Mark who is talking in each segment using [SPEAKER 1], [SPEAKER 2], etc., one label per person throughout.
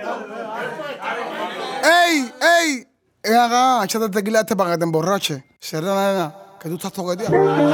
[SPEAKER 1] ¡Ey! ¡Ey! Ven acá, échate tequila para que te emborrache. Cierra, nena, que tú estás toqueteado.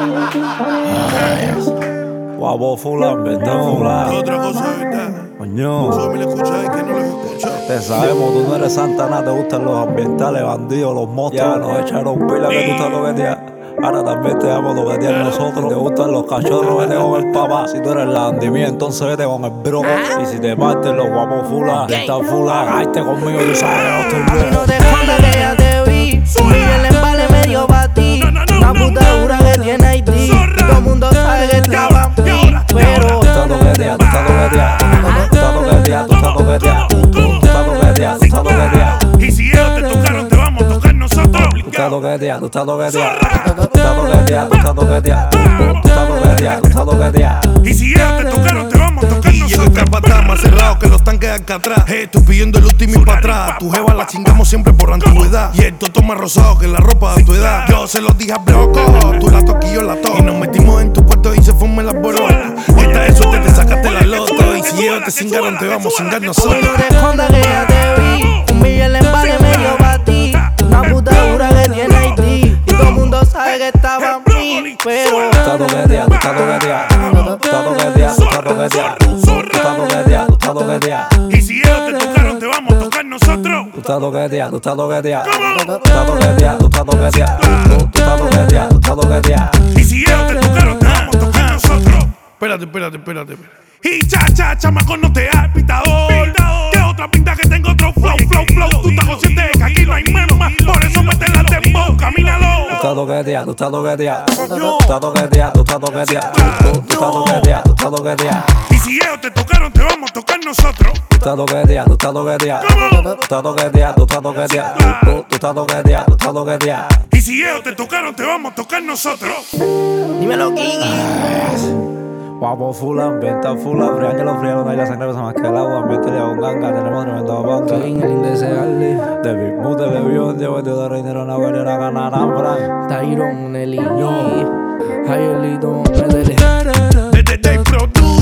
[SPEAKER 2] Guapo fulano, ¿verdad? Fulano.
[SPEAKER 3] Otra cosa, ¿verdad?
[SPEAKER 2] Coño.
[SPEAKER 3] Eso me lo escucha y que no lo escucha.
[SPEAKER 2] Te sabemos, tú no eres Santana, te gustan los ambientales, bandidos, los monstruos. Ya nos echaron pila que tú estás toqueteado. Ahora también te vamos a toquetear nosotros. Te gustan los cachorros, vete con el papá. Si tú eres la andimía, entonces vete con el broco. Y si te parten los guapos fulano, estás fulano, cállate conmigo, tú sabes que no estoy
[SPEAKER 4] No te escondas que ya te vi. Un millón en vale medio pa' ti. Una puta dura que tiene Haití. Y todo el mundo sabe que está pa' mí. Pero
[SPEAKER 2] tú estás toqueteado, tú estás toqueteado. Tú estás toqueteado, tú estás toqueteado. Tú estás toqueteado, tú estás toqueteado.
[SPEAKER 3] Y si ellos te tocaron, te vamos a tocar nosotros.
[SPEAKER 2] Tú estás toqueteado, tú estás toqueteado. Tú estás toqueteado, tú estás toqueteado. Tú estás toqueteado, tú estás toqueteado.
[SPEAKER 3] Y si ellos te tocaron, te vamos a tocar
[SPEAKER 5] Y llega el
[SPEAKER 3] nosotros.
[SPEAKER 5] capataz más cerrado que los tanques de Alcatraz. Tú pidiendo el último y para atrás. Tu jeva la chingamos siempre por antigüedad. Y el toto más rosado que la ropa de tu edad. Yo se los dije a Broco, tú la toques y yo la toco. Y nos metimos en tu puerto y se forman las borotas. Esta de suerte te sacaste la loto. Y si ellos te cingaron, te vamos a cingar nosotros.
[SPEAKER 4] no te escondas que ya te vi. Un millón en vale medio pa' ti. Una puta dura que tiene Haití. Y todo el mundo sabe que está pa' mí. Pero
[SPEAKER 2] Tú estás toqueteado, tú estás toqueteado. Tú estás toqueteado, tú estás toqueteado. Tú estás toqueteado, tú estás toqueteado.
[SPEAKER 3] Y si ellos te tocaron, te vamos a tocar nosotros.
[SPEAKER 2] Tú estás toqueteado, tú estás toqueteado. Tú estás toqueteado, tú estás toqueteado. Tú estás toqueteado, tú estás toqueteado.
[SPEAKER 3] Y si ellos te tocaron, te vamos a tocar nosotros.
[SPEAKER 5] Espérate.
[SPEAKER 3] Y cha, chamaco, no te has pitador. Que otra pinta que tengo otro flow. Tú estás consciente de que aquí no hay menos más. Por eso mete la dembow, camínalo.
[SPEAKER 2] Tú estás toqueteado, tú estás toqueteado. Tú estás toqueteado, tú estás toqueteado. Tú estás toqueteado, tú estás toqueteado.
[SPEAKER 3] Y si ellos te tocaron, te vamos a tocar nosotros.
[SPEAKER 2] Tú estás toqueteado, tú estás toqueteado. Tú estás toqueteado, tú estás toqueteado. Tú estás toqueteado, tú estás toqueteado.
[SPEAKER 3] Y si ellos te tocaron, te vamos a tocar nosotros.
[SPEAKER 4] dímelo, Kiki.
[SPEAKER 2] Guapo fulano, ambienta fulano, fría que los fríos no hay la sangre pesa más que el agua, ambiente le un ganga, tenemos tremendo banda.
[SPEAKER 4] King, el indeseable.
[SPEAKER 2] De Big Mood, de Levión, llevo el de Reinero, una guerrera, ganar hambre.
[SPEAKER 4] Tyron, Nelly. Javierito, métele.
[SPEAKER 3] Desde el produce.